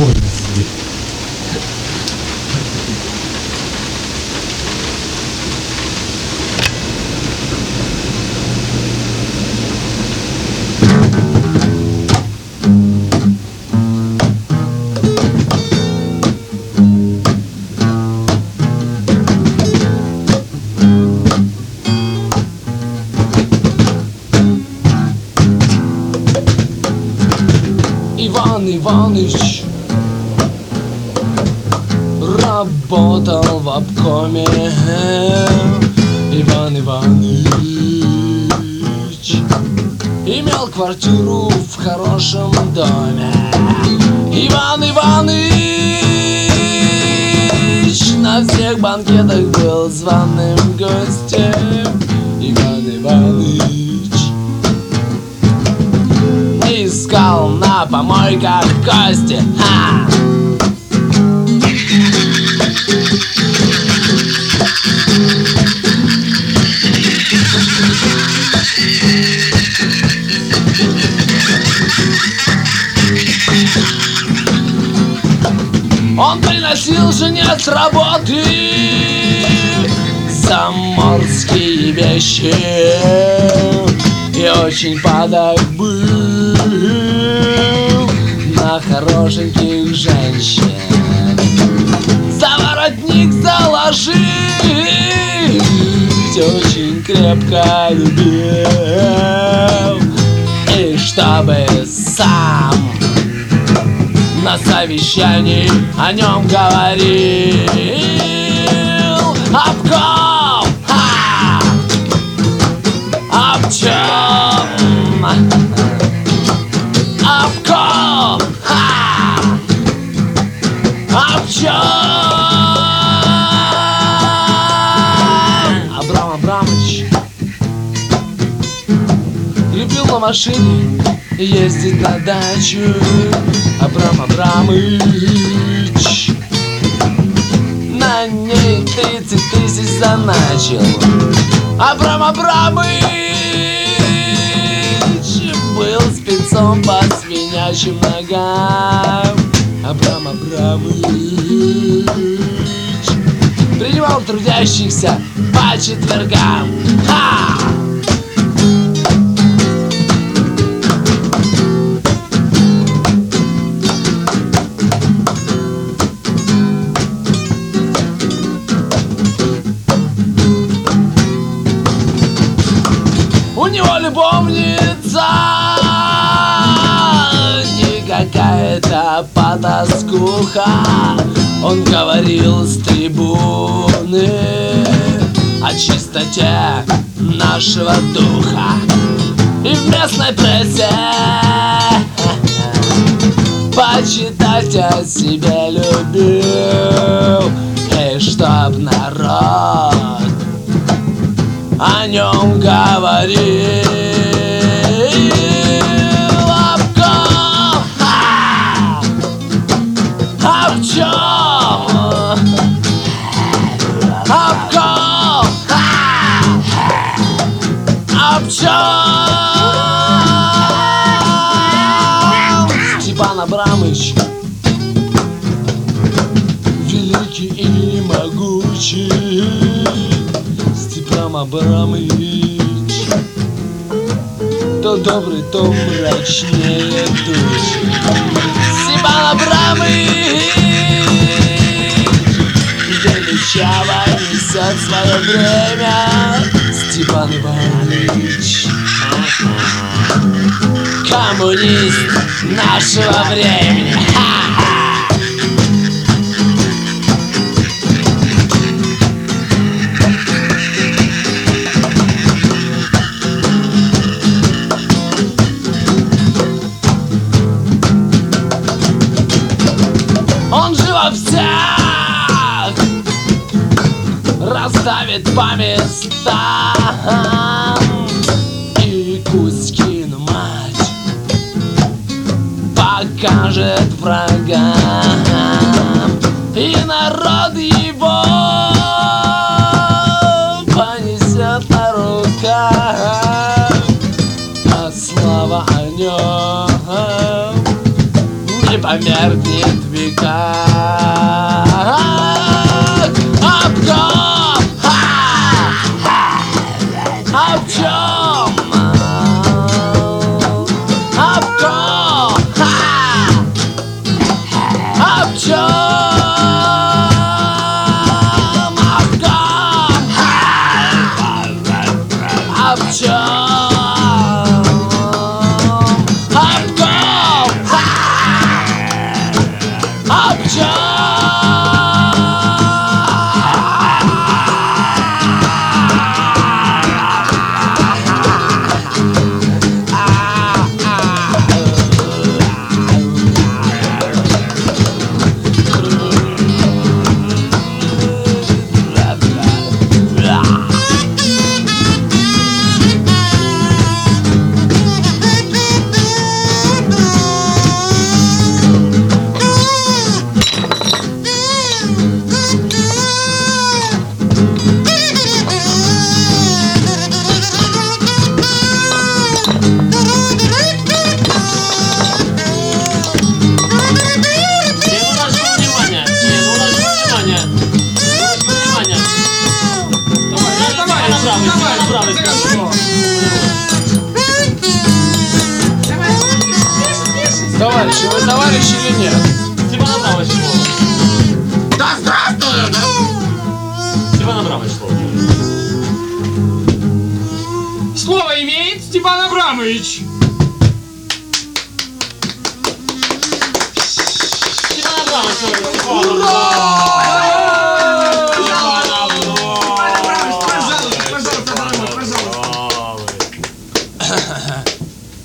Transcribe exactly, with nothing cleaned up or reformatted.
спокойно себе. Иван Иваныч работал в обкоме. Иван Иваныч имел квартиру в хорошем доме. Иван Иваныч на всех банкетах был званым гостем. Иван Иваныч искал на помойках кости. Ха! Он приносил жене с работы заморские вещи и очень падок был на хорошеньких женщин. За воротник заложил, ведь очень крепко любил. И чтобы сам на совещании о нем говорил. Обком! Ха! Об чем? Обком! Ха! Об чем? Абрам Абрамович любил на машине ездить на дачу. Абрам Абрамыч на ней тридцать тысяч заначил. Абрам Абрамыч был спецом по свинячьим ногам. Абрам Абрамыч принимал трудящихся по четвергам. Ха! У него любовница не какая-то потаскуха. Он говорил с трибуны о чистоте нашего духа. И в местной прессе почитать о себе любил. И чтоб народ о нем говорил. Обком! Ха! Об чем? Обком! Ха! Об чем? Степан Абрамыч великий и могучий. Степан Абрамыч то добрый, то мрачнее тучи. Степан Абрамыч величаво несет свое время. Степан Иванович коммунист нашего времени. Ха-ха! Он же во всех расставит по местам. И Кузькину мать покажет врагам. И народ его понесет на руках. А слава о нем непомернее станет в веках. Обком! Обчем! Обком! Обчем! Товарищи, вы товарищи или нет? Степан Абрамович слово. Да здравствуй! Степан Абрамович слово. Слово имеет Степан Абрамович. Степан Абрамович слово. Ура!